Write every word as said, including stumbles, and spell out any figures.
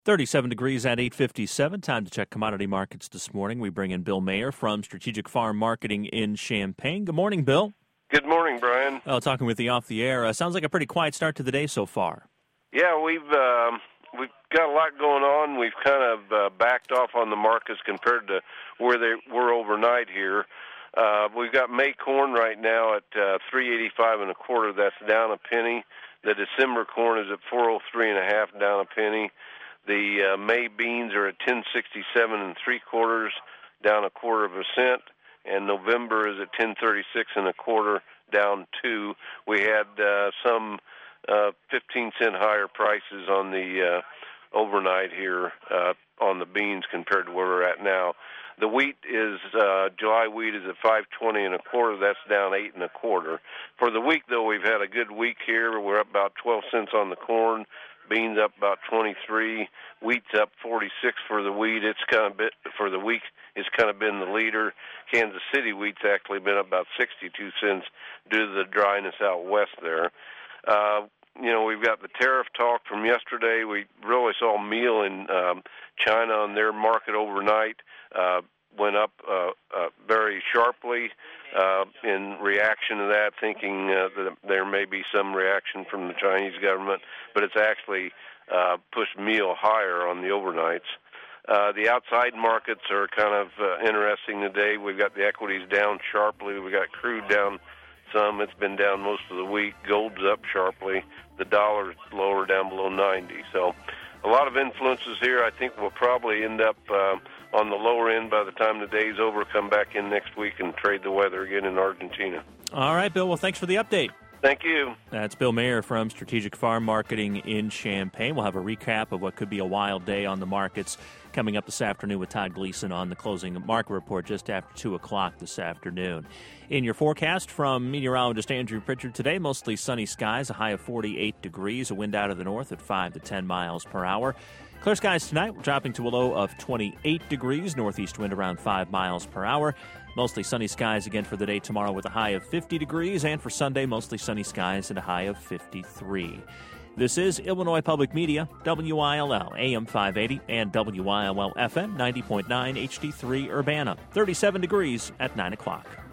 thirty-seven degrees at eight fifty-seven. Time to check commodity markets this morning. We bring in Bill Mayer from Strategic Farm Marketing in Champaign. Good morning, Bill. Good morning, Brian. Oh, talking with you off the air. Uh, sounds like a pretty quiet start to the day so far. Yeah, we've uh, we've got a lot going on. We've kind of uh, backed off on the markets compared to where they were overnight here. Uh, we've got May corn right now at uh, three eighty-five and a quarter. That's down a penny. The December corn is at four oh three and a half, down a penny. The uh, May beans are at ten sixty-seven and three quarters, down a quarter of a cent. And November is at ten thirty-six and a quarter, down two. We had uh, some uh, fifteen cent higher prices on the uh, overnight here uh, on the beans compared to where we're at now. The wheat is uh, July wheat is at five twenty and a quarter. That's down eight and a quarter. For the week, though, we've had a good week here. We're up about twelve cents on the corn. Beans up about twenty-three. Wheat's up forty-six for the wheat. It's kind of bit for the week. It's kind of been the leader. Kansas City wheat's actually been up about sixty-two cents due to the dryness out west there. Uh, you know, we've got the tariff talk from yesterday. We really saw meal in um, China on their market overnight. Uh, went up uh, uh, very sharply uh, in reaction to that, thinking uh, that there may be some reaction from the Chinese government, but it's actually uh, pushed meal higher on the overnights. Uh, the outside markets are kind of uh, interesting today. We've got the equities down sharply. We've got crude down some. It's been down most of the week. Gold's up sharply. The dollar's lower, down below ninety. So a lot of influences here. I think we'll probably end up uh, on the lower end by the time the day's over, come back in next week and trade the weather again in Argentina. All right, Bill. Well, thanks for the update. Thank you. That's Bill Mayer from Strategic Farm Marketing in Champaign. We'll have a recap of what could be a wild day on the markets coming up this afternoon with Todd Gleason on the closing market report just after two o'clock this afternoon. In your forecast from meteorologist Andrew Pritchard today, mostly sunny skies, a high of forty-eight degrees, a wind out of the north at five to ten miles per hour. Clear skies tonight, we're dropping to a low of twenty-eight degrees, northeast wind around five miles per hour. Mostly sunny skies again for the day tomorrow with a high of fifty degrees, and for Sunday, mostly sunny skies and a high of fifty-three. This is Illinois Public Media, W I L L, A M five eighty, and W I L L F M ninety point nine H D three Urbana. thirty-seven degrees at nine o'clock.